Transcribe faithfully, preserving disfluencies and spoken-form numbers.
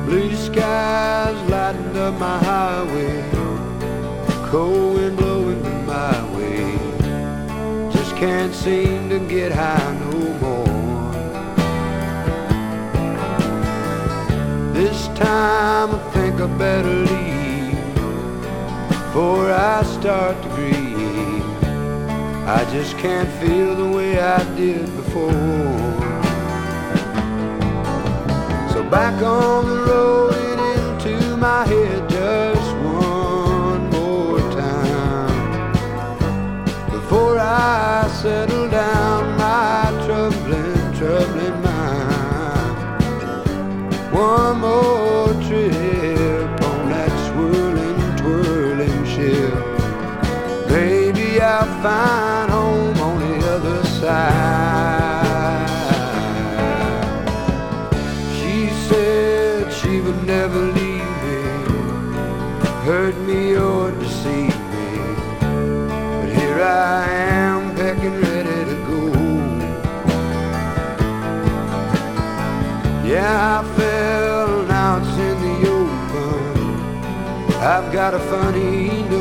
Blue skies lighting up my highway, cold wind blowing through my way. Just can't seem to get high no more. This time I think I better leave before I start to grieve. I just can't feel the way I did before. So back on the road and into my head just one more time before I settle down my troubling, troubling mind. One more trip on that swirling, twirling ship. Maybe I'll find home on the other side. She said she would never leave me, hurt me or deceive me, but here I am packing ready to go. Yeah, I fell, now it's in the open. I've got a funny